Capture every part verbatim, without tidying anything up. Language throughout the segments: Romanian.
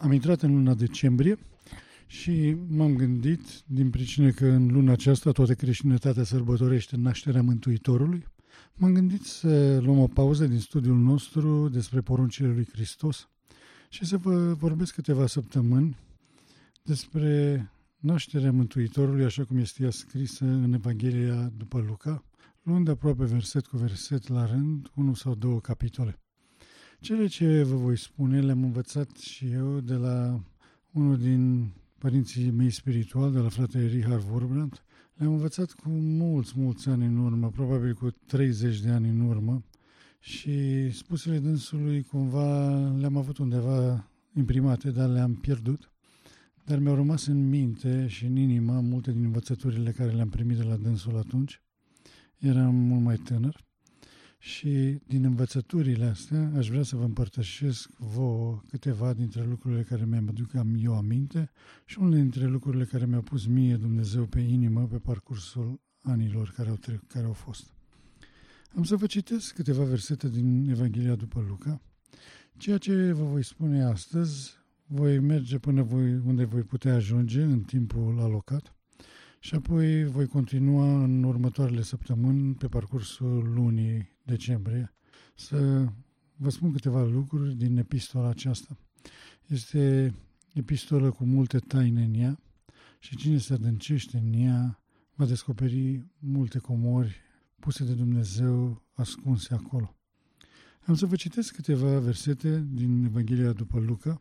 Am intrat în luna decembrie și m-am gândit, din pricină că în luna aceasta toată creștinătatea sărbătorește nașterea Mântuitorului, m-am gândit să luăm o pauză din studiul nostru despre poruncile lui Hristos și să vă vorbesc câteva săptămâni despre nașterea Mântuitorului, așa cum este ea scrisă în Evanghelia după Luca, luând aproape verset cu verset la rând, unul sau două capitole. Cele ce vă voi spune le-am învățat și eu de la unul din părinții mei spirituali, de la fratele Richard Wurmbrand. Le-am învățat cu mulți, mulți ani în urmă, probabil cu treizeci de ani în urmă, și spusele dânsului cumva le-am avut undeva imprimate, dar le-am pierdut. Dar mi-au rămas în minte și în inimă multe din învățăturile care le-am primit de la dânsul atunci. Eram mult mai tânăr. Și din învățăturile astea aș vrea să vă împărtășesc vouă câteva dintre lucrurile care mi-am aduc eu aminte și unele dintre lucrurile care mi-au pus mie Dumnezeu pe inimă pe parcursul anilor care au, tre- care au fost. Am să vă citesc câteva versete din Evanghelia după Luca. Ceea ce vă voi spune astăzi, voi merge până voi, unde voi putea ajunge în timpul alocat și apoi voi continua în următoarele săptămâni pe parcursul lunii decembrie să vă spun câteva lucruri din epistola aceasta. Este epistolă cu multe taine în ea și cine se adâncește în ea va descoperi multe comori puse de Dumnezeu ascunse acolo. Am să vă citesc câteva versete din Evanghelia după Luca.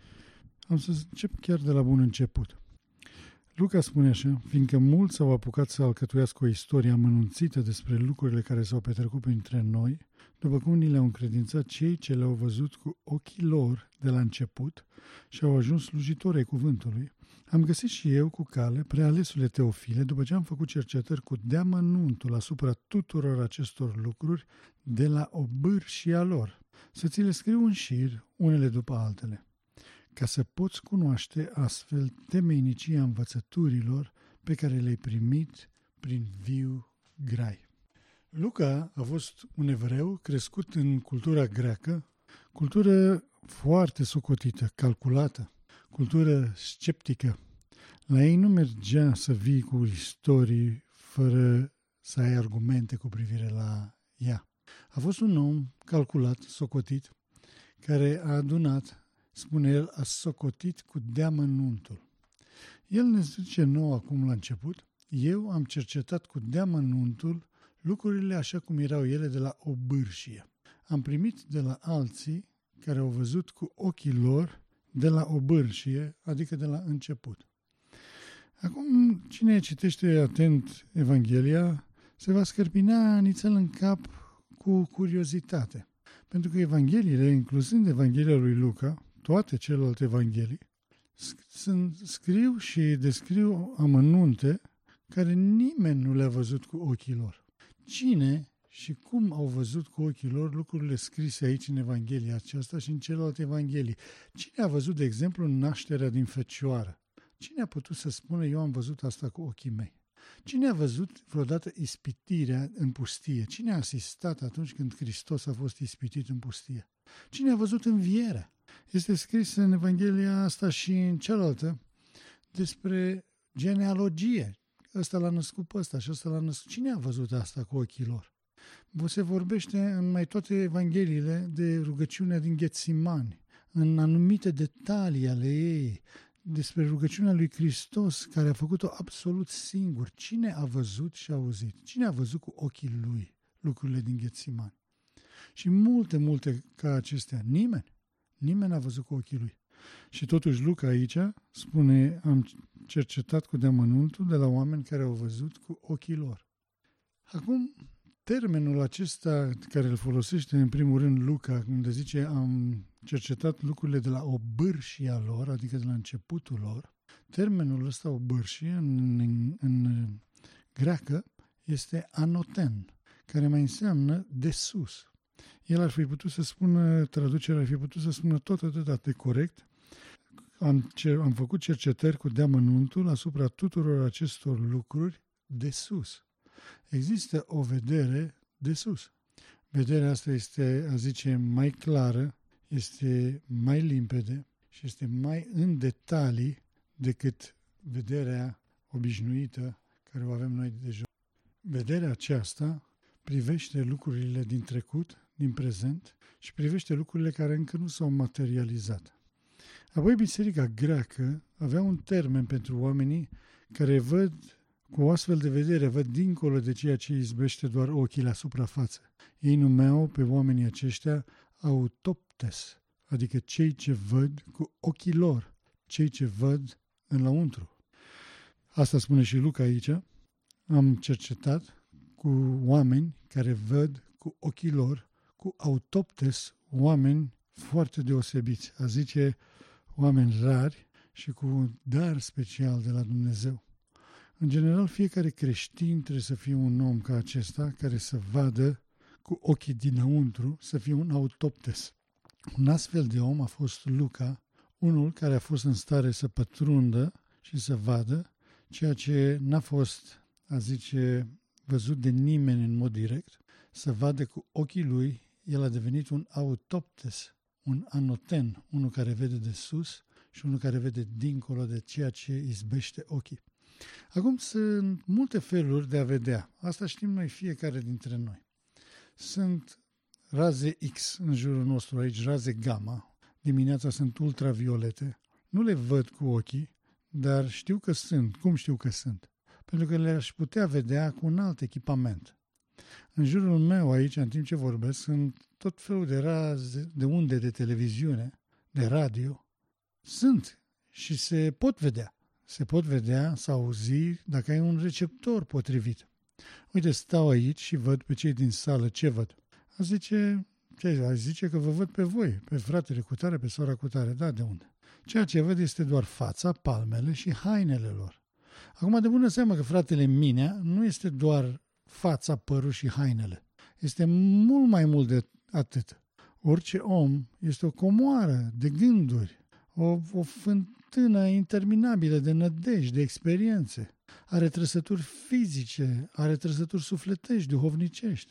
Am să încep chiar de la bun început. Luca spune așa: fiindcă mulți s-au apucat să alcătuiască o istorie amănunțită despre lucrurile care s-au petrecut printre noi, după cum ni le-au încredințat cei ce le-au văzut cu ochii lor de la început și au ajuns slujitori ai cuvântului, am găsit și eu cu cale, prealesule Teofile, după ce am făcut cercetări cu deamănuntul asupra tuturor acestor lucruri de la obârșia lor, să ți le scriu în șir, unele după altele, ca să poți cunoaște astfel temeinicia învățăturilor pe care le-ai primit prin viu grai. Luca a fost un evreu crescut în cultura greacă, cultură foarte socotită, calculată, cultură sceptică. La ei nu mergea să vii cu istorii fără să ai argumente cu privire la ea. A fost un om calculat, socotit, care a adunat, spune el, a socotit cu deamănuntul. El ne zice nou acum la început: eu am cercetat cu deamănuntul lucrurile așa cum erau ele de la obârșie. Am primit de la alții care au văzut cu ochii lor de la obârșie, adică de la început. Acum, cine citește atent Evanghelia se va scărpinea nițel în cap cu curiozitate. Pentru că Evangheliile, inclusând Evanghelia lui Luca, toate celelalte evanghelii, scriu și descriu amănunte care nimeni nu le-a văzut cu ochii lor. Cine și cum au văzut cu ochii lor lucrurile scrise aici în Evanghelia aceasta și în celelalte evanghelii? Cine a văzut, de exemplu, nașterea din fecioară? Cine a putut să spună: eu am văzut asta cu ochii mei? Cine a văzut vreodată ispitirea în pustie? Cine a asistat atunci când Hristos a fost ispitit în pustie? Cine a văzut învierea? Este scris în Evanghelia asta și în cealaltă despre genealogie. Ăsta l-a născut pe ăsta și ăsta l-a născut. Cine a văzut asta cu ochii lor? Se vorbește în mai toate evangheliile de rugăciunea din Ghetsimani, în anumite detalii ale ei, despre rugăciunea lui Hristos, care a făcut-o absolut singur. Cine a văzut și a auzit? Cine a văzut cu ochii lui lucrurile din Ghetsimani? Și multe, multe ca acestea. Nimeni. Nimeni n-a văzut cu ochii lui. Și totuși Luca aici spune: am cercetat cu deamănuntul de la oameni care au văzut cu ochii lor. Acum, termenul acesta care îl folosește în primul rând Luca, unde zice am cercetat lucrurile de la obârșia lor, adică de la începutul lor, termenul ăsta obârșie în, în, în greacă este anoten, care mai înseamnă de sus. El ar fi putut să spună, traducerea ar fi putut să spună tot atât de corect: am, cer, am făcut cercetări cu deamănuntul asupra tuturor acestor lucruri de sus. Există o vedere de sus. Vederea asta este, a zice, mai clară, este mai limpede și este mai în detalii decât vederea obișnuită care o avem noi de jos. Vederea aceasta privește lucrurile din trecut, din prezent și privește lucrurile care încă nu s-au materializat. Apoi biserica greacă avea un termen pentru oamenii care văd cu o astfel de vedere, văd dincolo de ceea ce izbește doar ochii la suprafață. Ei numeau pe oamenii aceștia autoptes, adică cei ce văd cu ochii lor, cei ce văd în lăuntru. Asta spune și Luca aici. Am cercetat cu oameni care văd cu ochii lor, cu autoptes, oameni foarte deosebiți, a zice oameni rari și cu un dar special de la Dumnezeu. În general, fiecare creștin trebuie să fie un om ca acesta, care să vadă cu ochii dinăuntru, să fie un autoptes. Un astfel de om a fost Luca, unul care a fost în stare să pătrundă și să vadă ceea ce n-a fost, a zice, văzut de nimeni în mod direct, să vadă cu ochii lui, el a devenit un autoptes, un anoten, unul care vede de sus și unul care vede dincolo de ceea ce izbește ochii. Acum sunt multe feluri de a vedea. Asta știm noi, fiecare dintre noi. Sunt raze X în jurul nostru aici, raze gamma. Dimineața sunt ultraviolete. Nu le văd cu ochii, dar știu că sunt. Cum știu că sunt? Pentru că le-aș putea vedea cu un alt echipament. În jurul meu aici, în timp ce vorbesc, sunt tot felul de raze, de unde de televiziune, de radio. Sunt și se pot vedea. Se pot vedea sau auzi dacă ai un receptor potrivit. Uite, stau aici și văd pe cei din sală. Ce văd? A zice, ce a zice că vă văd pe voi, pe fratele cu tare, pe sora cu tare. Da, de unde? Ceea ce văd este doar fața, palmele și hainele lor. Acum, de bună seamă că fratele Minea nu este doar fața, părul și hainele. Este mult mai mult de atât. Orice om este o comoară de gânduri, o, o fântână interminabilă de nădejde, de experiențe. Are trăsături fizice, are trăsături sufletești, duhovnicești.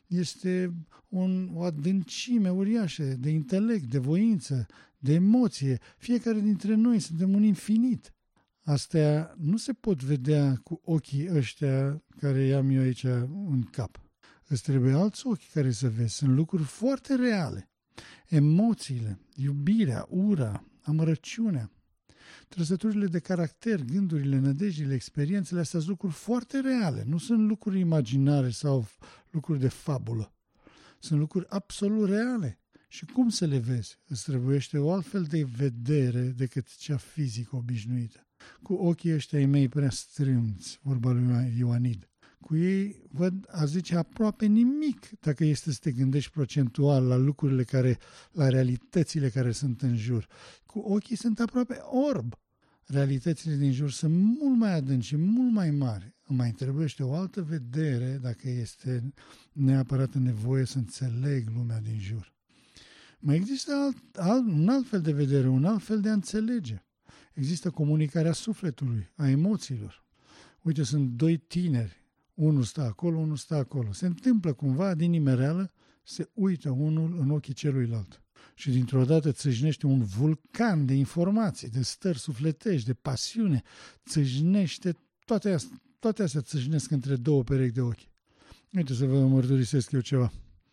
Este un, o adâncime uriașă de intelect, de voință, de emoție. Fiecare dintre noi suntem un infinit. Astea nu se pot vedea cu ochii ăștia care i-am eu aici în cap. Îți trebuie alți ochi care să vezi. Sunt lucruri foarte reale. Emoțiile, iubirea, ura, amărăciunea, trăsăturile de caracter, gândurile, nădejdile, experiențele, astea sunt lucruri foarte reale. Nu sunt lucruri imaginare sau lucruri de fabulă. Sunt lucruri absolut reale. Și cum să le vezi? Îți trebuiește o altfel de vedere decât cea fizică obișnuită. Cu ochii ăștia ai mei prea strâmți, vorba lui Ioanid. Cu ei văd, a zice, aproape nimic dacă este să te gândești procentual la lucrurile care, la realitățile care sunt în jur. Cu ochii sunt aproape orb. Realitățile din jur sunt mult mai adânci și mult mai mari. Îmi mai trebuiește o altă vedere dacă este neapărat nevoie să înțeleg lumea din jur. Mai există alt, alt, un alt fel de vedere, un alt fel de a înțelege. Există comunicarea sufletului, a emoțiilor. Uite, sunt doi tineri. Unul stă acolo, unul stă acolo. Se întâmplă cumva, din nimereală, se uită unul în ochii celuilalt. Și dintr-o dată țâșnește un vulcan de informații, de stări sufletești, de pasiune. Țâșnește, toate astea, toate astea țâșnesc între două perechi de ochi. Uite să vă mărturisesc eu ceva.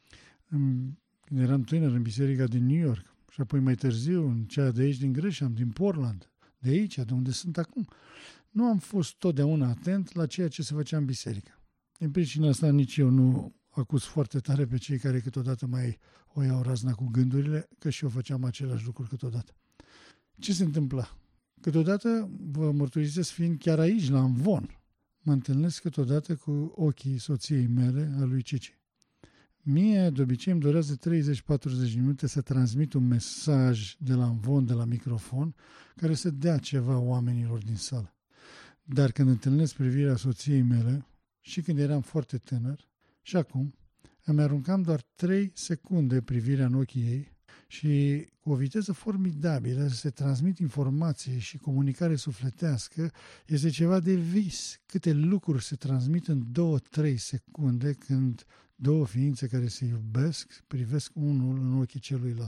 Când eram tânăr în biserica din New York și apoi mai târziu în cea de aici din Gresham, din Portland, de aici, de unde sunt acum, nu am fost totdeauna atent la ceea ce se făcea în biserică. Din pricina asta nici eu nu acuz foarte tare pe cei care câteodată mai o iau razna cu gândurile, că și eu făceam același lucruri câteodată. Ce se întâmpla? Câteodată, vă mărturisesc fiind chiar aici, la Amvon, mă întâlnesc câteodată cu ochii soției mele, a lui Cici. Mie, de obicei, îmi durează treizeci-patruzeci de minute să transmit un mesaj de la Amvon, de la microfon, care să dea ceva oamenilor din sală. Dar când întâlnesc privirea soției mele, și când eram foarte tânăr, și acum, îmi aruncam doar trei secunde privirea în ochii ei și cu o viteză formidabilă se transmit informații și comunicare sufletească, este ceva de vis. Câte lucruri se transmit în două-trei secunde când două ființe care se iubesc privesc unul în ochii celuilalt.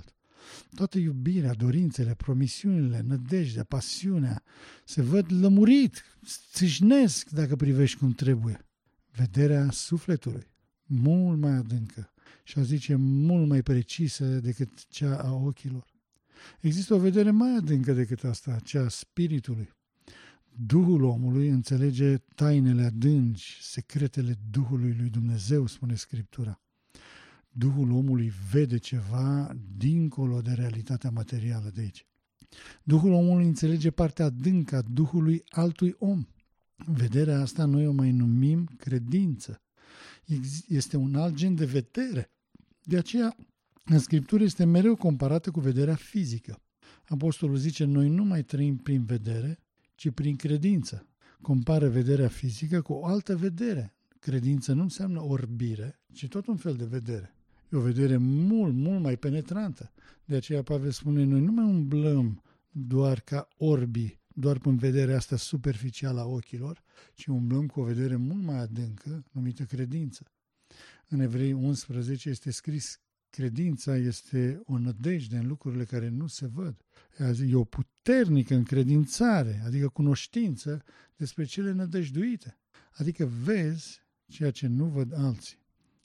Toată iubirea, dorințele, promisiunile, nădejdea, pasiunea se văd lămurit, țâșnesc dacă privești cum trebuie. Vederea sufletului, mult mai adâncă și a zice mult mai precisă decât cea a ochilor. Există o vedere mai adâncă decât asta, cea a spiritului. Duhul omului înțelege tainele adânci, secretele Duhului lui Dumnezeu, spune Scriptura. Duhul omului vede ceva dincolo de realitatea materială de aici. Duhul omului înțelege partea adâncă a Duhului altui om. Vederea asta noi o mai numim credință. Este un alt gen de vedere. De aceea, în Scriptură este mereu comparată cu vederea fizică. Apostolul zice, noi nu mai trăim prin vedere, ci prin credință. Compară vederea fizică cu o altă vedere. Credință nu înseamnă orbire, ci tot un fel de vedere. E o vedere mult, mult mai penetrantă. De aceea Pavel spune, noi nu mai umblăm doar ca orbii, doar prin vederea asta superficială a ochilor, ci umblăm cu o vedere mult mai adâncă, numită credință. În Evrei unsprezece este scris, credința este o nădejde în lucrurile care nu se văd. E o puternică încredințare, adică cunoștință despre cele nădăjduite. Adică vezi ceea ce nu văd alții.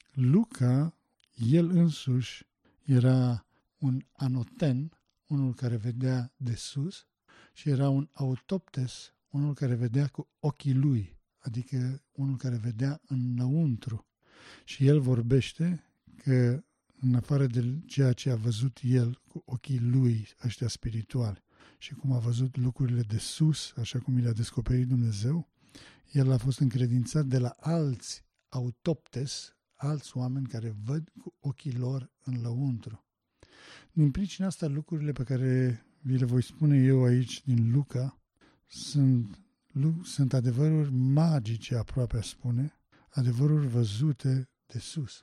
Luca, el însuși, era un anoten, unul care vedea de sus, și era un autoptes, unul care vedea cu ochii lui, adică unul care vedea înăuntru. Și el vorbește că în afară de ceea ce a văzut el cu ochii lui ăștia spirituali și cum a văzut lucrurile de sus, așa cum i le-a descoperit Dumnezeu, el a fost încredințat de la alți autoptes, alți oameni care văd cu ochii lor în lăuntru. Din pricina asta, lucrurile pe care vi le voi spune eu aici din Luca sunt, sunt adevăruri magice, aproape a spune, adevăruri văzute de sus.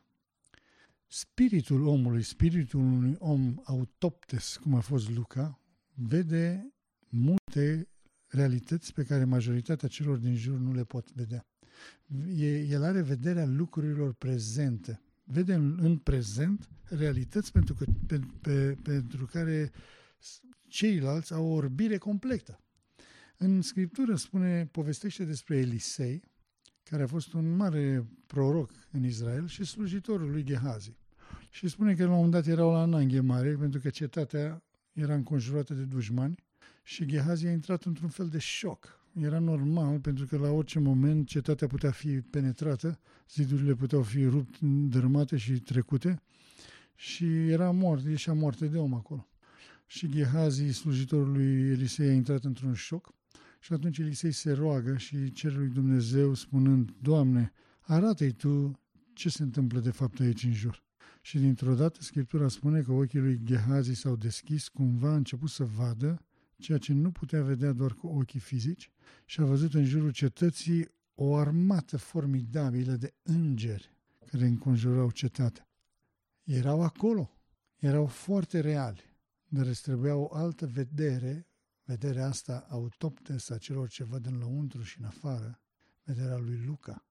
Spiritul omului, spiritul unui om autoptes, cum a fost Luca, vede multe realități pe care majoritatea celor din jur nu le pot vedea. El are vederea lucrurilor prezente. Vede în, în prezent realități pentru, că, pe, pe, pentru care ceilalți au o orbire completă. În Scriptură spune, povestește despre Elisei, care a fost un mare proroc în Israel și slujitorul lui Gehazi. Și spune că la un moment dat erau la Ananghe mare, pentru că cetatea era înconjurată de dușmani și Gehazi a intrat într-un fel de șoc. Era normal, pentru că la orice moment cetatea putea fi penetrată, zidurile puteau fi rupt, dărâmate și trecute și era mort, ieșea moarte de om acolo. Și Gehazi, slujitorul lui Elisei, a intrat într-un șoc și atunci Elisei se roagă și cere lui Dumnezeu spunând, Doamne, arată-i Tu ce se întâmplă de fapt aici în jur. Și dintr-o dată Scriptura spune că ochii lui Gehazi s-au deschis, cumva a început să vadă ceea ce nu putea vedea doar cu ochii fizici și a văzut în jurul cetății o armată formidabilă de îngeri care înconjurau cetatea. Erau acolo, erau foarte reali, dar îți trebuia o altă vedere, vederea asta autoptes a celor ce văd în lăuntru și în afară, vederea lui Luca.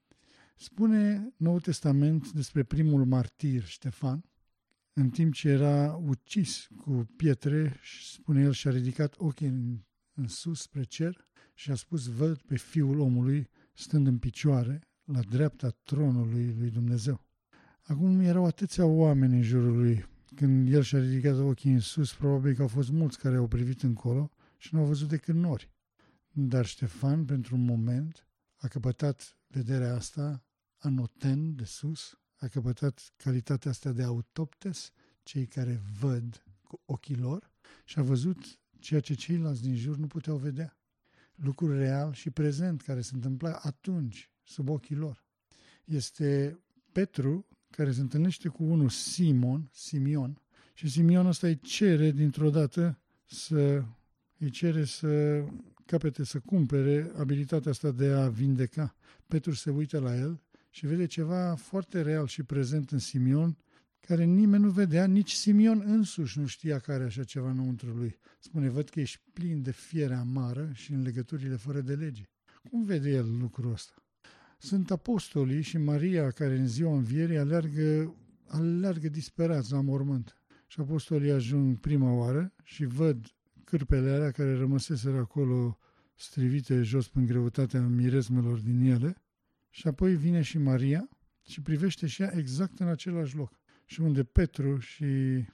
Spune Noul Testament despre primul martir, Ștefan, în timp ce era ucis cu pietre, spune el, și-a ridicat ochii în, în sus spre cer și a spus, văd pe Fiul omului stând în picioare la dreapta tronului lui Dumnezeu. Acum erau atâția oameni în jurul lui. Când el și-a ridicat ochii în sus, probabil că au fost mulți care au privit încolo și nu au văzut decât nori. Dar Ștefan, pentru un moment, a căpătat vederea asta anoten de sus, a căpătat calitatea asta de autoptes, cei care văd cu ochii lor, și a văzut ceea ce ceilalți din jur nu puteau vedea. Lucruri real și prezent care se întâmpla atunci, sub ochii lor. Este Petru care se întâlnește cu unul Simon, Simion, și Simion ăsta îi cere dintr-o dată să îi cere să capete, să cumpere abilitatea asta de a vindeca. Petru se uită la el și vede ceva foarte real și prezent în Simion, care nimeni nu vedea, nici Simion însuși nu știa că are așa ceva înăuntru lui. Spune, văd că ești plin de fiere amară și în legăturile fără de lege. Cum vede el lucrul ăsta? Sunt apostolii și Maria care în ziua învierii aleargă, aleargă disperați la mormânt. Și apostolii ajung prima oară și văd cârpele alea care rămăseseră acolo strivite jos prin greutatea mirezmelor din ele. Și apoi vine și Maria și privește și ea exact în același loc. Și unde Petru și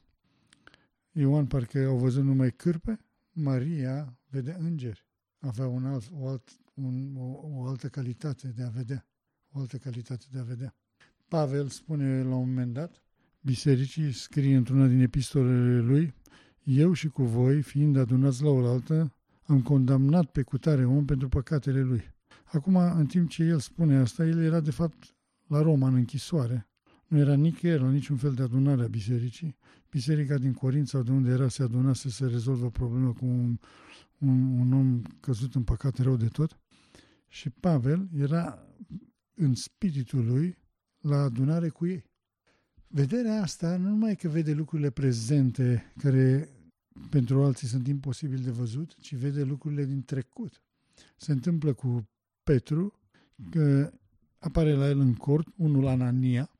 Ioan parcă au văzut numai cârpe, Maria vede îngeri. Avea un alt, o, alt, un, o, o altă calitate de a vedea. O altă calitate de a vedea. Pavel spune la un moment dat, bisericii, scrie într-una din epistolele lui, eu și cu voi, fiind adunați la oaltă, am condamnat pe cutare om pentru păcatele lui. Acum, în timp ce el spune asta, el era de fapt la Roma, în închisoare. Nu era nicăieri la niciun fel de adunare a bisericii. Biserica din Corint sau de unde era se aduna să se rezolvă problema cu un, un, un om căzut în păcat rău de tot. Și Pavel era în spiritul lui la adunare cu ei. Vederea asta nu numai că vede lucrurile prezente care pentru alții sunt imposibil de văzut, ci vede lucrurile din trecut. Se întâmplă cu Petru că apare la el în cort unul Anania,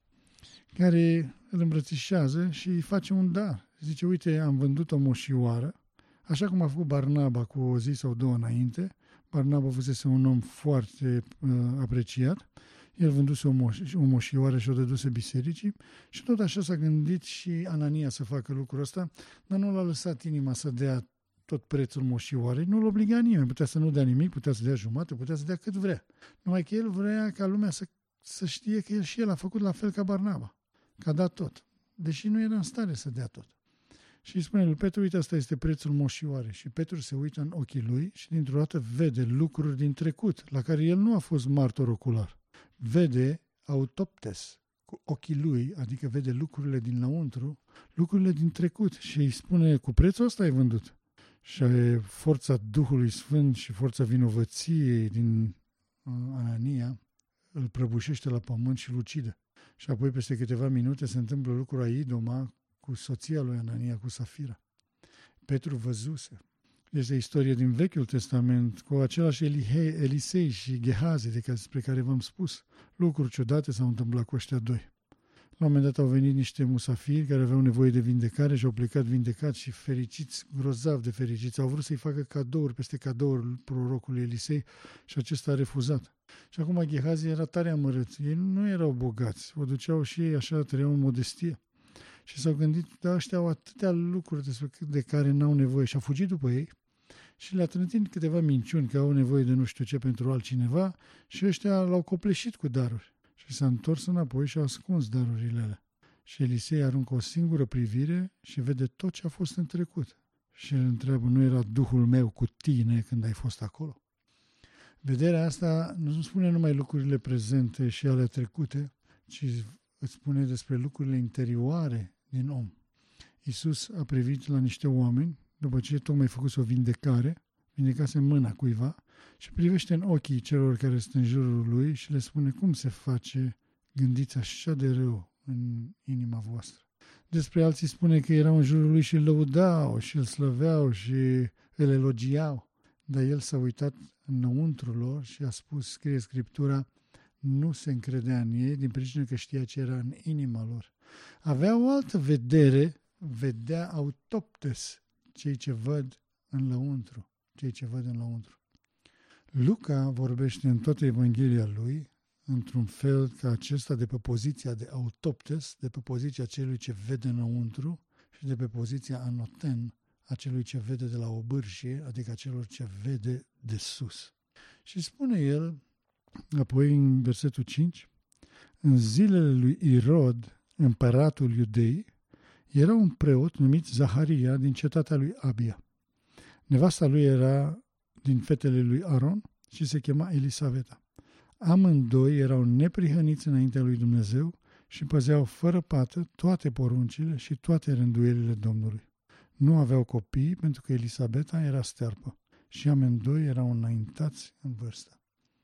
care îl îmbrățișează și îi face un dar. Zice, uite, am vândut o moșioară, așa cum a făcut Barnaba cu o zi sau două înainte. Barnaba fusese un om foarte uh, apreciat. El vânduse o, moș- o moșioară și o dăduse bisericii și tot așa s-a gândit și Anania să facă lucrul ăsta, dar nu l-a lăsat inima să dea tot prețul moșioarei, nu-l obliga nimeni, putea să nu dea nimic, putea să dea jumate, putea să dea cât vrea. Numai că el vrea ca lumea să, să știe că el și el a făcut la fel ca Barnaba, că a dat tot, deși nu era în stare să dea tot. Și îi spune lui Petru, uite, asta este prețul moșioarei. Și Petru se uită în ochii lui și dintr-o dată vede lucruri din trecut, la care el nu a fost martor ocular. Vede autoptes cu ochii lui, adică vede lucrurile dinăuntru, lucrurile din trecut și îi spune, cu prețul ăsta ai vândut. Și forța Duhului Sfânt și forța vinovăției din Anania îl prăbușește la pământ și îl ucide. Și apoi peste câteva minute se întâmplă lucrul a Idoma cu soția lui Anania, cu Safira. Petru văzuse. Este istorie din Vechiul Testament cu același Elihei, Elisei și Gehazi, despre care v-am spus. Lucruri ciudate s-au întâmplat cu ăștia doi. La un moment dat au venit niște musafiri care aveau nevoie de vindecare și au plecat vindecați și fericiți, grozav de fericiți. Au vrut să-i facă cadouri peste cadouri prorocului Elisei și acesta a refuzat. Și acum Gehazi era tare amărât. Ei nu erau bogați, o duceau și ei așa, trăiau în modestie. Și s-au gândit, dar ăștia au atâtea lucruri de care n-au nevoie și a fugit după ei și le-a trântit câteva minciuni că au nevoie de nu știu ce pentru altcineva și ăștia l-au copleșit cu daruri. Și s-a întors înapoi și a ascuns darurile alea. Și Elisei aruncă o singură privire și vede tot ce a fost în trecut. Și îl întreabă, nu era Duhul meu cu tine când ai fost acolo? Vederea asta nu spune numai lucrurile prezente și ale trecute, ci îți spune despre lucrurile interioare din om. Iisus a privit la niște oameni, după ce tocmai făcut o vindecare, vindecase mâna cuiva și privește în ochii celor care sunt în jurul lui și le spune cum se face, gândiți așa de rău în inima voastră. Despre alții spune că erau în jurul lui și îl lăudau și îl slăveau și îl elogiau, dar el s-a uitat înăuntru lor și a spus, scrie Scriptura, nu se încredea în ei din pricină că știa ce era în inima lor. Avea o altă vedere, vedea autoptes, cei ce văd în lăuntru, cei ce văd în lăuntru. Luca vorbește în toată Evanghelia lui, într-un fel ca acesta de pe poziția de autoptes, de pe poziția celui ce vede înăuntru și de pe poziția anoten, a celui ce vede de la o bârșie, adică a celor ce vede de sus. Și spune el, apoi în versetul cinci, în zilele lui Irod, împăratul iudei, era un preot numit Zaharia din cetatea lui Abia. Nevasta lui era din fetele lui Aron și se chema Elisaveta. Amândoi erau neprihăniți înaintea lui Dumnezeu și păzeau fără pată toate poruncile și toate rânduielile Domnului. Nu aveau copii pentru că Elisabeta era stearpă și amândoi erau înaintați în vârstă.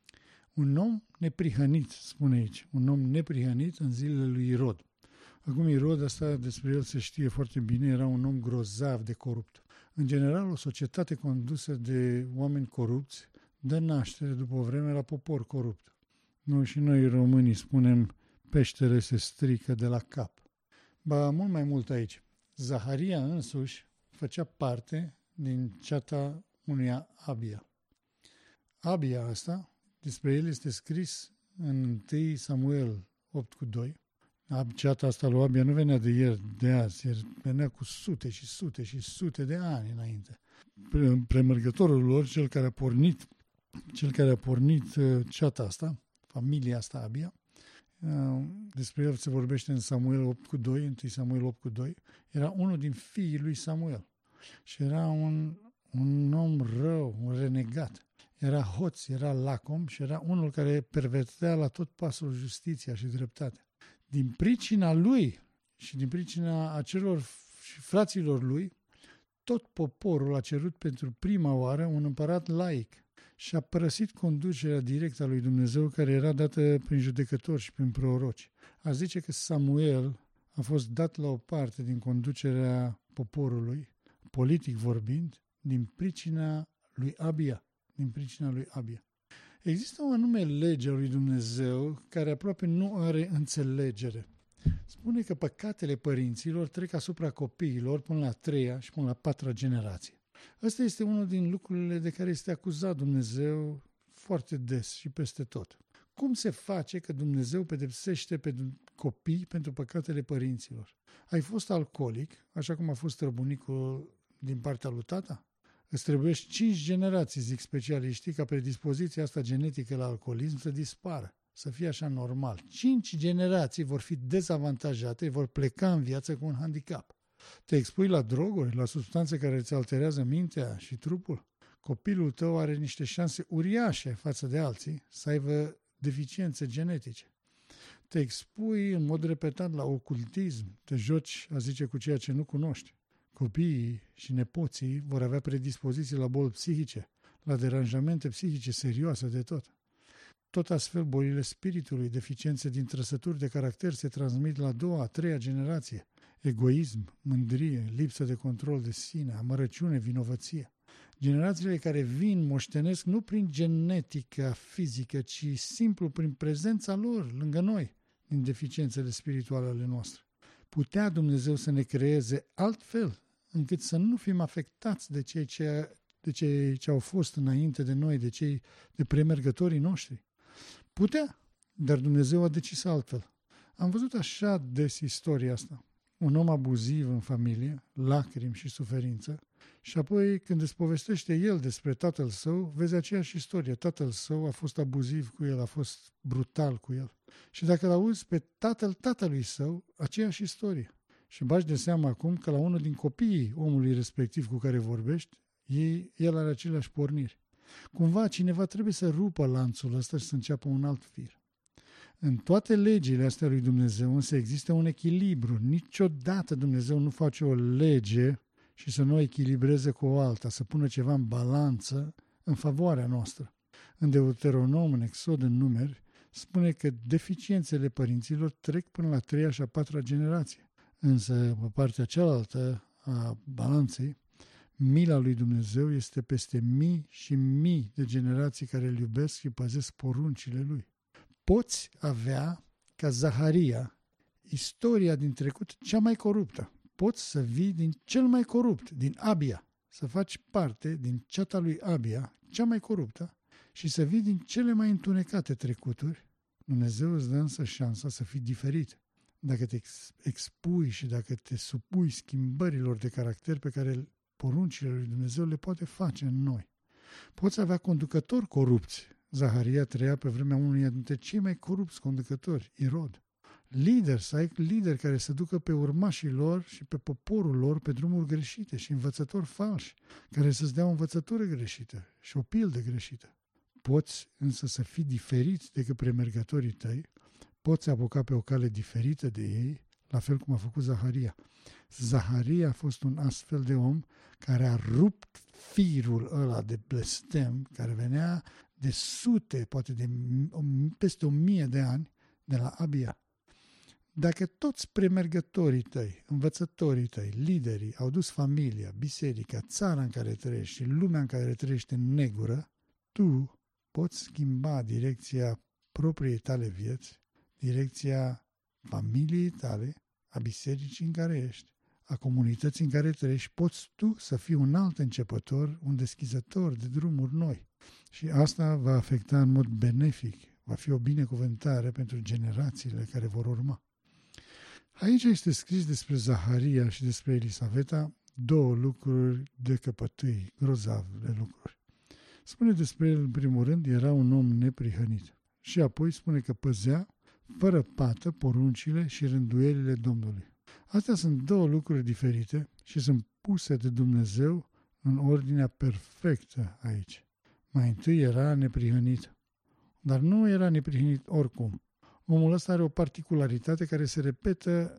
Un om neprihănit, spune aici, un om neprihănit în zilele lui Irod. Acum Irod, asta despre el se știe foarte bine, era un om grozav de corupt. În general, o societate condusă de oameni corupți dă naștere după o vreme la popor corupt. Noi și noi românii spunem peștele se strică de la cap. Ba, mult mai mult aici. Zaharia însuși făcea parte din ceata unuia Abia. Abia asta, despre el este scris în întâi Samuel opt cu doi. Ceata asta lui Abia nu venea de ieri, de azi, venea cu sute și sute și sute de ani înainte. Premergătorul lor, cel care a pornit, cel care a pornit ceata asta, familia asta Abia, despre el se vorbește în Samuel opt cu doi, întâi Samuel opt cu doi, era unul din fiii lui Samuel și era un, un om rău, un renegat. Era hoț, era lacom și era unul care pervertea la tot pasul justiția și dreptatea. Din pricina lui și din pricina acelor și fraților lui, tot poporul a cerut pentru prima oară un împărat laic și a părăsit conducerea directă a lui Dumnezeu care era dată prin judecători și prin proroci. A zice că Samuel a fost dat la o parte din conducerea poporului, politic vorbind, din pricina lui Abia. Din pricina lui Abia. Există o anume lege a lui Dumnezeu care aproape nu are înțelegere. Spune că păcatele părinților trec asupra copiilor până la a treia și până la a patra generație. Ăsta este unul din lucrurile de care este acuzat Dumnezeu foarte des și peste tot. Cum se face că Dumnezeu pedepsește pe copii pentru păcatele părinților? Ai fost alcoolic, așa cum a fost străbunicul din partea lui tata? Îți trebuiești cinci generații, zic specialiștii, ca predispoziția asta genetică la alcoolism să dispară, să fie așa normal. Cinci generații vor fi dezavantajate, vor pleca în viață cu un handicap. Te expui la droguri, la substanțe care îți alterează mintea și trupul? Copilul tău are niște șanse uriașe față de alții să aibă deficiențe genetice. Te expui în mod repetat la ocultism, te joci, a zice, cu ceea ce nu cunoști. Copiii și nepoții vor avea predispoziții la boli psihice, la deranjamente psihice serioase de tot. Tot astfel, bolile spiritului, deficiențe din trăsături de caracter se transmit la a doua, a treia generație. Egoism, mândrie, lipsă de control de sine, amărăciune, vinovăție. Generațiile care vin moștenesc nu prin genetica fizică, ci simplu prin prezența lor lângă noi, din deficiențele spirituale ale noastre. Putea Dumnezeu să ne creeze altfel, încât să nu fim afectați de cei ce, de cei ce au fost înainte de noi, de cei de premergătorii noștri. Putea, dar Dumnezeu a decis altfel. Am văzut așa des istoria asta. Un om abuziv în familie, lacrimi și suferință, și apoi când îți povestește el despre tatăl său, vezi aceeași istorie. Tatăl său a fost abuziv cu el, a fost brutal cu el. Și dacă l-auzi pe tatăl tatălui său, aceeași istorie. Și bagi de seama acum că la unul din copiii omului respectiv cu care vorbești, ei, el are aceleași porniri. Cumva cineva trebuie să rupă lanțul ăsta și să înceapă un alt fir. În toate legile astea lui Dumnezeu însă există un echilibru. Niciodată Dumnezeu nu face o lege și să nu o echilibreze cu o alta, să pună ceva în balanță în favoarea noastră. În Deuteronom, în Exod, în Numeri, spune că deficiențele părinților trec până la treia și a patra generație. Însă, pe partea cealaltă a balanței, mila lui Dumnezeu este peste mii și mii de generații care îl iubesc și păzesc poruncile lui. Poți avea, ca Zaharia, istoria din trecut cea mai coruptă. Poți să vii din cel mai corupt, din Abia, să faci parte din ceata lui Abia, cea mai coruptă, și să vii din cele mai întunecate trecuturi. Dumnezeu îți dă însă șansa să fii diferit. Dacă te expui și dacă te supui schimbărilor de caracter pe care poruncile lui Dumnezeu le poate face în noi. Poți avea conducători corupți. Zaharia trăia pe vremea unuia dintre cei mai corupți conducători, Irod. Lideri, să ai lideri care să ducă pe urmașii lor și pe poporul lor pe drumuri greșite și învățători falși, care să-ți dea o învățătură greșită și o pildă greșită. Poți însă să fii diferit decât premergătorii tăi, poți apuca pe o cale diferită de ei, la fel cum a făcut Zaharia. Zaharia a fost un astfel de om care a rupt firul ăla de blestem, care venea de sute, poate de peste o mie de ani, de la Abia. Dacă toți premergătorii tăi, învățătorii tăi, liderii au dus familia, biserica, țara în care trăiești și lumea în care trăiești în negură, tu poți schimba direcția propriei tale vieți, direcția familiei tale, a bisericii în care ești, a comunității în care trăiești, poți tu să fii un alt începător, un deschizător de drumuri noi. Și asta va afecta în mod benefic, va fi o binecuvântare pentru generațiile care vor urma. Aici este scris despre Zaharia și despre Elisaveta două lucruri de căpătâi, grozav de lucruri. Spune despre el, în primul rând, era un om neprihănit. Și apoi spune că păzea fără pată poruncile și rânduielile Domnului. Astea sunt două lucruri diferite și sunt puse de Dumnezeu în ordinea perfectă aici. Mai întâi era neprihănit, dar nu era neprihănit oricum. Omul ăsta are o particularitate care se repetă,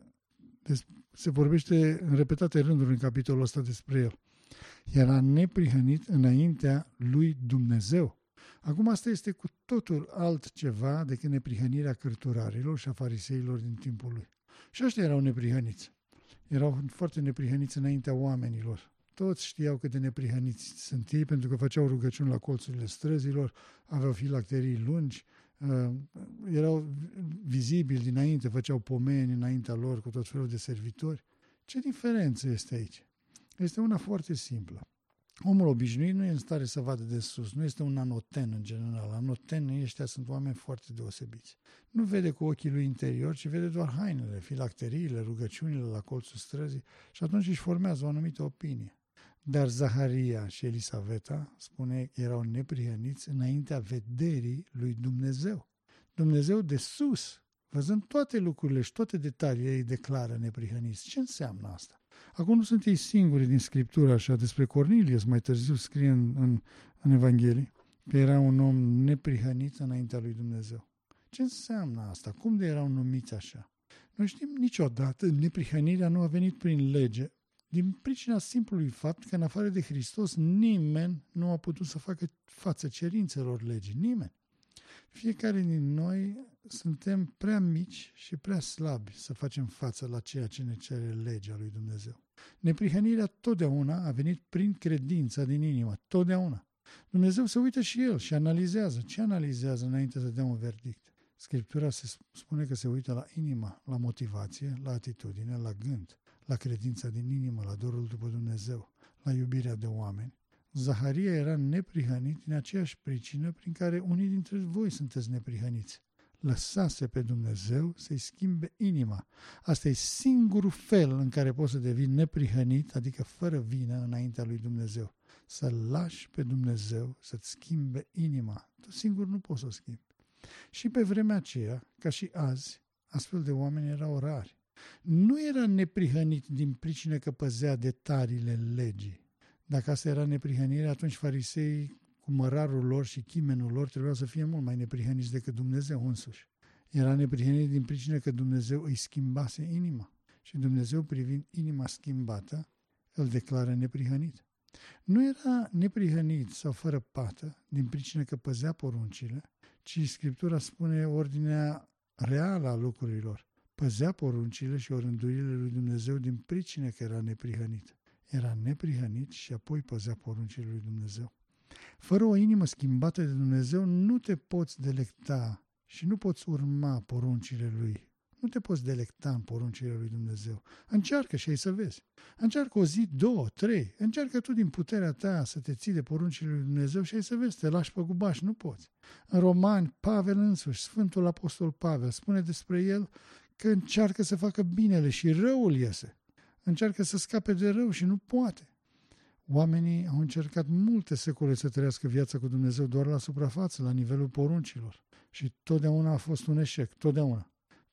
se vorbește în repetate rânduri în capitolul ăsta despre el. Era neprihănit înaintea lui Dumnezeu. Acum asta este cu totul altceva decât neprihănirea cărturarilor și a fariseilor din timpul lui. Și ăștia erau neprihăniți. Erau foarte neprihăniți înaintea oamenilor. Toți știau cât de neprihăniți sunt ei pentru că făceau rugăciuni la colțurile străzilor, aveau filacterii lungi, uh, erau vizibili dinainte, făceau pomeni înaintea lor cu tot felul de servitori. Ce diferență este aici? Este una foarte simplă. Omul obișnuit nu e în stare să vadă de sus, nu este un anoten în general. Anotenii ăștia sunt oameni foarte deosebiți. Nu vede cu ochii lui interior, ci vede doar hainele, filacteriile, rugăciunile la colțul străzii și atunci își formează o anumită opinie. Dar Zaharia și Elisaveta, spune, erau neprihăniți înaintea vederii lui Dumnezeu. Dumnezeu de sus, văzând toate lucrurile și toate detaliile, ei declară neprihăniți. Ce înseamnă asta? Acum nu sunt ei singuri din Scriptură, așa, despre Cornelius, mai târziu scrie în, în, în Evanghelie, că era un om neprihănit înaintea lui Dumnezeu. Ce înseamnă asta? Cum de erau numiți așa? Noi știm niciodată, neprihănirea nu a venit prin lege, din pricina simplului fapt că în afară de Hristos nimeni nu a putut să facă față cerințelor legii. Nimeni. Fiecare din noi suntem prea mici și prea slabi să facem față la ceea ce ne cere legea lui Dumnezeu. Neprihănirea totdeauna a venit prin credința din inimă. Totdeauna. Dumnezeu se uită și El și analizează. Ce analizează înainte să dea un verdict? Scriptura se spune că se uită la inima, la motivație, la atitudine, la gând, la credința din inimă, la dorul după Dumnezeu, la iubirea de oameni. Zaharia era neprihănit din aceeași pricină prin care unii dintre voi sunteți neprihăniți. Lăsase pe Dumnezeu să-i schimbe inima. Asta e singurul fel în care poți să devii neprihănit, adică fără vină înaintea lui Dumnezeu. Să lași pe Dumnezeu să-ți schimbe inima. Tu singur nu poți să o schimbi. Și pe vremea aceea, ca și azi, astfel de oameni erau rari. Nu era neprihănit din pricină că păzea detaliile legii. Dacă asta era neprihănire, atunci fariseii, cu mărarul lor și chimenul lor, trebuiau să fie mult mai neprihăniți decât Dumnezeu însuși. Era neprihănit din pricină că Dumnezeu îi schimbase inima. Și Dumnezeu, privind inima schimbată, îl declară neprihănit. Nu era neprihănit sau fără pată din pricină că păzea poruncile, ci Scriptura spune ordinea reală a lucrurilor. Păzea poruncile și orânduirile lui Dumnezeu din pricină că era neprihănit. Era neprihănit și apoi păzea poruncile lui Dumnezeu. Fără o inimă schimbată de Dumnezeu nu te poți delecta și nu poți urma poruncile Lui. Nu te poți delecta în poruncile lui Dumnezeu. Încearcă și ai să vezi. Încearcă o zi, două, trei. Încearcă tu din puterea ta să te ții de poruncile lui Dumnezeu și ai să vezi, te lași pe gubaș, nu poți. În Romani, Pavel însuși, Sfântul Apostol Pavel, spune despre el că încearcă să facă binele și răul iese. Încearcă să scape de rău și nu poate. Oamenii au încercat multe secole să trăiască viața cu Dumnezeu doar la suprafață, la nivelul poruncilor. Și totdeauna a fost un eșec, totdeauna.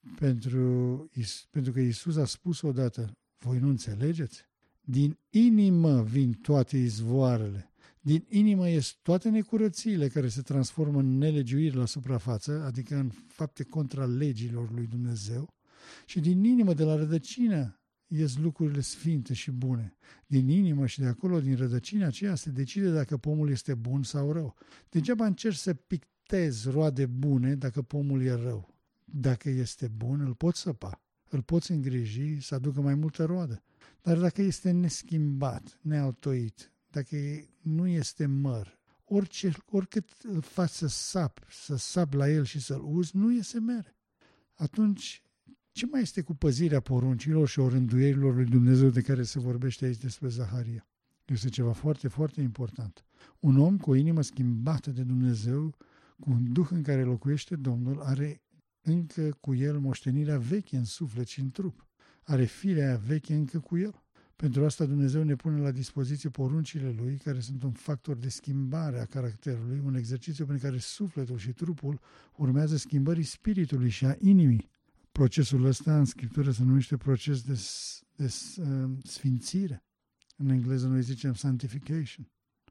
Pentru, pentru că Iisus a spus odată, voi nu înțelegeți? Din inimă vin toate izvoarele. Din inimă ies toate necurățiile care se transformă în nelegiuiri la suprafață, adică în fapte contra legilor lui Dumnezeu. Și din inimă, de la rădăcină, ies lucrurile sfinte și bune. Din inimă și de acolo, din rădăcina aceea, se decide dacă pomul este bun sau rău. Degeaba încerci să pictezi roade bune dacă pomul e rău. Dacă este bun, îl poți săpa, îl poți îngriji să aducă mai multă roadă. Dar dacă este neschimbat, nealtoit, dacă nu este măr, orice, oricât îl faci să sap, să sap la el și să-l uzi, nu iese mere. Atunci Ce mai este cu păzirea poruncilor și orânduierilor lui Dumnezeu de care se vorbește aici despre Zaharia? Este ceva foarte, foarte important. Un om cu o inimă schimbată de Dumnezeu, cu un duh în care locuiește Domnul, are încă cu el moștenirea veche în suflet și în trup. Are firea aia veche încă cu el. Pentru asta Dumnezeu ne pune la dispoziție poruncile Lui, care sunt un factor de schimbare a caracterului, un exercițiu prin care sufletul și trupul urmează schimbării spiritului și a inimii. Procesul ăsta în Scriptură se numește proces de, de uh, sfințire. În engleză noi zicem sanctification.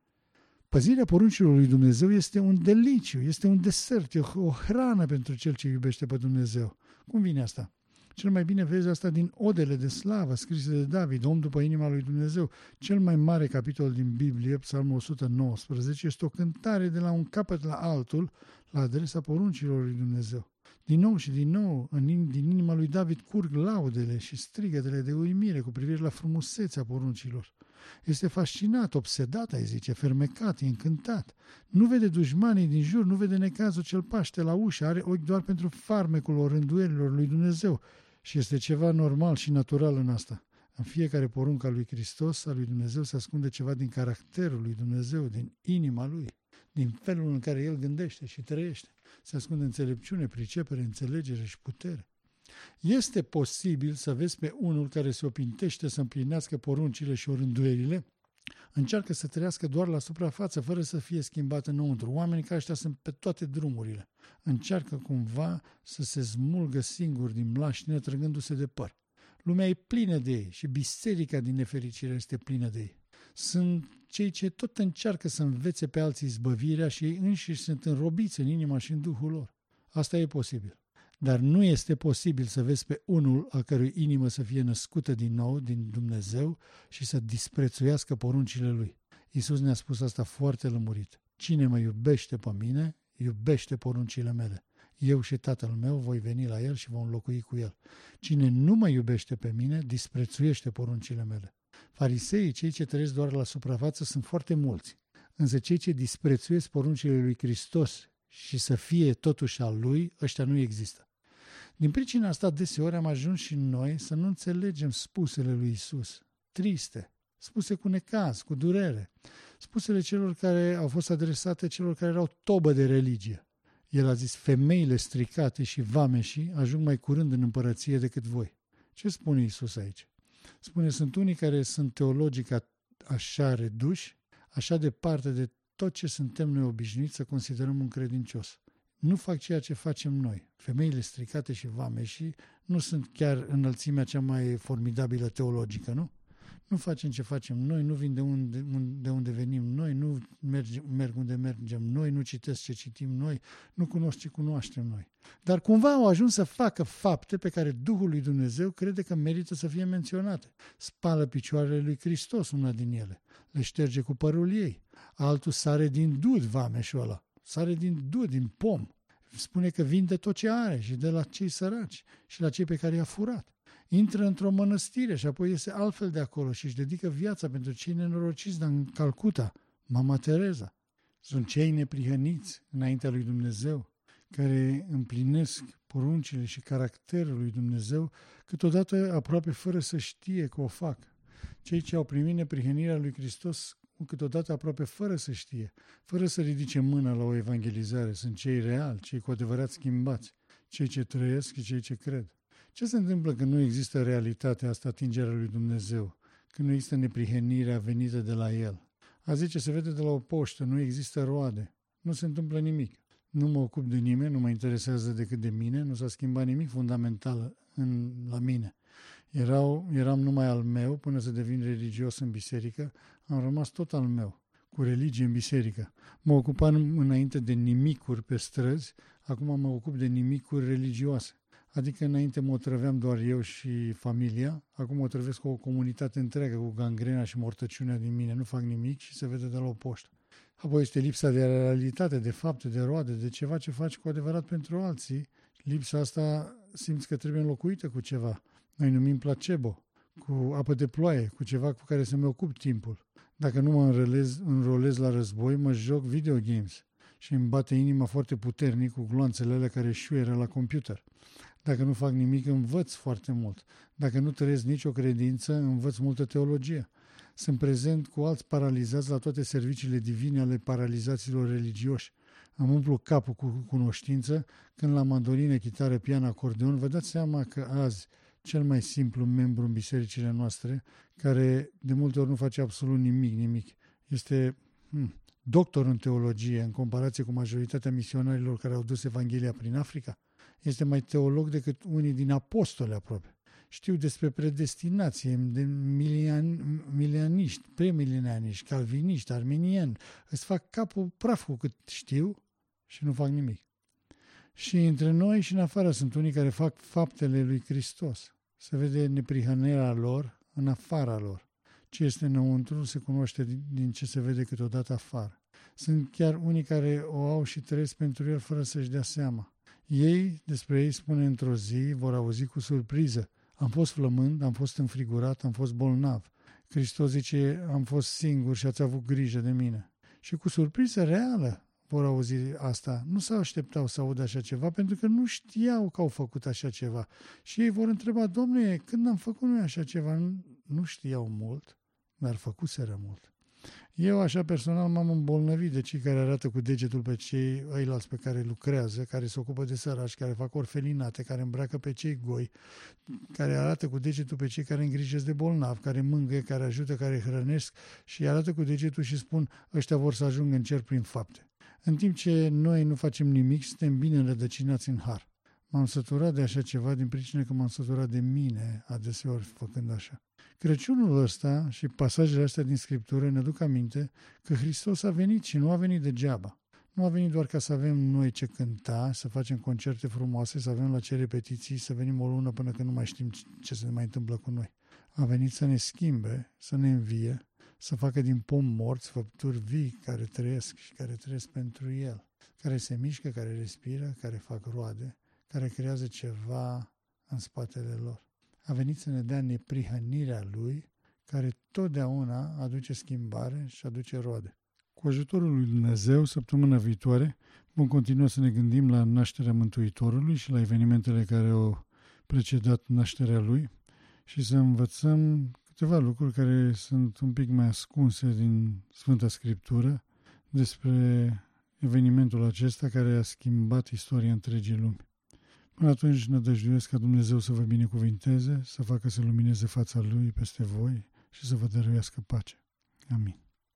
Păzirea poruncilor lui Dumnezeu este un deliciu, este un desert, e o, o hrană pentru cel ce iubește pe Dumnezeu. Cum vine asta? Cel mai bine vezi asta din Odele de slavă scrise de David, om după inima lui Dumnezeu. Cel mai mare capitol din Biblie, Psalmul o sută nouăsprezece, este o cântare de la un capăt la altul la adresa poruncilor lui Dumnezeu. Din nou și din nou, în, din inima lui David curg laudele și strigătele de uimire cu privire la frumusețea poruncilor. Este fascinat, obsedat, ai zice, fermecat, e încântat. Nu vede dușmanii din jur, nu vede necazul cel paște la ușă, are ochi doar pentru farmecul orânduierilor lui Dumnezeu. Și este ceva normal și natural în asta. În fiecare poruncă a lui Hristos, a lui Dumnezeu, se ascunde ceva din caracterul lui Dumnezeu, din inima lui, din felul în care el gândește și trăiește. Se ascunde înțelepciune, pricepere, înțelegere și putere. Este posibil să vezi pe unul care se opintește să împlinească poruncile și orânduierile, încearcă să trăiască doar la suprafață, fără să fie schimbat înăuntru. Oamenii ca ăștia sunt pe toate drumurile. Încearcă cumva să se smulgă singur din mlaștină, trăgându-se de păr. Lumea e plină de ei și biserica din nefericire este plină de ei. Sunt cei ce tot încearcă să învețe pe alții izbăvirea și ei înșiși sunt înrobiți în inima și în duhul lor. Asta e posibil. Dar nu este posibil să vezi pe unul a cărui inimă să fie născută din nou, din Dumnezeu, și să disprețuiască poruncile Lui. Iisus ne-a spus asta foarte lămurit. Cine mă iubește pe mine, iubește poruncile mele. Eu și Tatăl meu voi veni la El și vom locui cu El. Cine nu mă iubește pe mine, disprețuiește poruncile mele. Fariseii, cei ce trăiesc doar la suprafață, sunt foarte mulți. Însă cei ce disprețuiesc poruncile lui Hristos și să fie totuși al Lui, ăștia nu există. Din pricina asta, deseori am ajuns și noi să nu înțelegem spusele lui Iisus, triste, spuse cu necaz, cu durere, spusele celor care au fost adresate celor care erau tobă de religie. El a zis, femeile stricate și vameșii ajung mai curând în împărăție decât voi. Ce spune Iisus aici? Spune, sunt unii care sunt teologic așa reduși, așa departe de tot ce suntem noi obișnuiți să considerăm un credincios. Nu fac ceea ce facem noi. Femeile stricate și vameșii nu sunt chiar înălțimea cea mai formidabilă teologică, nu? Nu facem ce facem noi, nu vin de unde, de unde venim noi, nu merg, merg unde mergem noi, nu citesc ce citim noi, nu cunosc ce cunoaștem noi. Dar cumva au ajuns să facă fapte pe care Duhul lui Dumnezeu crede că merită să fie menționate. Spală picioarele lui Hristos, una din ele, le șterge cu părul ei. Altul sare din dud, vameșul ăla, sare din dud, din pom. Spune că vinde tot ce are și de la cei săraci și la cei pe care i-a furat. Intră într-o mănăstire și apoi iese altfel de acolo și își dedică viața pentru cei nenorociți din Calcuta, Mama Tereza. Sunt cei neprihăniți înaintea lui Dumnezeu, care împlinesc poruncile și caracterul lui Dumnezeu, câteodată aproape fără să știe că o fac. Cei ce au primit neprihănirea lui Hristos, câteodată aproape fără să știe, fără să ridice mâna la o evangelizare, sunt cei reali, cei cu adevărat schimbați, cei ce trăiesc și cei ce cred. Ce se întâmplă când nu există realitatea asta, atingerea lui Dumnezeu, când nu există neprihănirea venită de la El? A zice, se vede de la o poștă, nu există roade, nu se întâmplă nimic. Nu mă ocup de nimeni, nu mă interesează decât de mine, nu s-a schimbat nimic fundamental în, la mine. Erau, eram numai al meu până să devin religios în biserică, am rămas tot al meu, cu religie în biserică. Mă ocupam înainte de nimicuri pe străzi, acum mă ocup de nimicuri religioase. Adică înainte mă otrăveam doar eu și familia, acum mă otrăvesc cu o comunitate întreagă, cu gangrena și mortăciunea din mine. Nu fac nimic și se vede de la o poștă. Apoi este lipsa de realitate, de fapte, de roade, de ceva ce faci cu adevărat pentru alții. Lipsa asta simți că trebuie înlocuită cu ceva. Noi numim placebo, cu apă de ploaie, cu ceva cu care să-mi ocup timpul. Dacă nu mă înrolez, înrolez la război, mă joc video games și îmi bate inima foarte puternic cu gloanțele alea care șuieră la computer. Dacă nu fac nimic, învăț foarte mult. Dacă nu trăiesc nicio credință, învăț multă teologie. Sunt prezent cu alți paralizați la toate serviciile divine ale paralizaților religioși. Am umplut capul cu cunoștință când la mandolină, chitară, pian, acordeon. Vă dați seama că azi cel mai simplu membru în bisericile noastre, care de multe ori nu face absolut nimic, nimic, este hmm, doctor în teologie în comparație cu majoritatea misionarilor care au dus Evanghelia prin Africa. Este mai teolog decât unii din apostoli aproape. Știu despre predestinație, de milian, milianiști, premilenianiști, calviniști, arminieni. Îți fac capul praf cu cât știu și nu fac nimic. Și între noi și în afară sunt unii care fac faptele lui Hristos. Se vede neprihănirea lor în afara lor. Ce este înăuntru se cunoaște din ce se vede câteodată afară. Sunt chiar unii care o au și trăiesc pentru el fără să-și dea seama. Ei, despre ei spune într-o zi, vor auzi cu surpriză: am fost flămând, am fost înfrigurat, am fost bolnav. Hristos zice: am fost singur și ați avut grijă de mine. Și cu surpriză reală vor auzi asta. Nu s-au așteptau să audă așa ceva, pentru că nu știau că au făcut așa ceva. Și ei vor întreba: Domnule, când am făcut noi așa ceva? Nu știau mult, dar făcuseră mult. Eu, așa personal, m-am îmbolnăvit de cei care arată cu degetul pe cei ăilalți pe care lucrează, care se ocupă de săraci, care fac orfelinate, care îmbracă pe cei goi, care arată cu degetul pe cei care îngrijesc de bolnavi, care mângâie, care ajută, care hrănesc și arată cu degetul și spun: ăștia vor să ajungă în cer prin fapte. În timp ce noi nu facem nimic, suntem bine înrădăcinați în har. M-am săturat de așa ceva din pricină că m-am săturat de mine adeseori făcând așa. Crăciunul ăsta și pasajele astea din Scriptură ne duc aminte că Hristos a venit și nu a venit degeaba. Nu a venit doar ca să avem noi ce cânta, să facem concerte frumoase, să avem la ce repetiții, să venim o lună până când nu mai știm ce se mai întâmplă cu noi. A venit să ne schimbe, să ne învie, să facă din pom morți făpturi vii care trăiesc și care trăiesc pentru El, care se mișcă, care respiră, care fac roade, care creează ceva în spatele lor. A venit să ne dea neprihănirea Lui, care totdeauna aduce schimbare și aduce roade. Cu ajutorul lui Dumnezeu, săptămâna viitoare, vom continua să ne gândim la nașterea Mântuitorului și la evenimentele care au precedat nașterea Lui și să învățăm câteva lucruri care sunt un pic mai ascunse din Sfânta Scriptură despre evenimentul acesta care a schimbat istoria întregii lumi. Până atunci nădăjduiesc ca Dumnezeu să vă binecuvinteze, să facă să lumineze fața Lui peste voi și să vă dăruiască pace. Amin.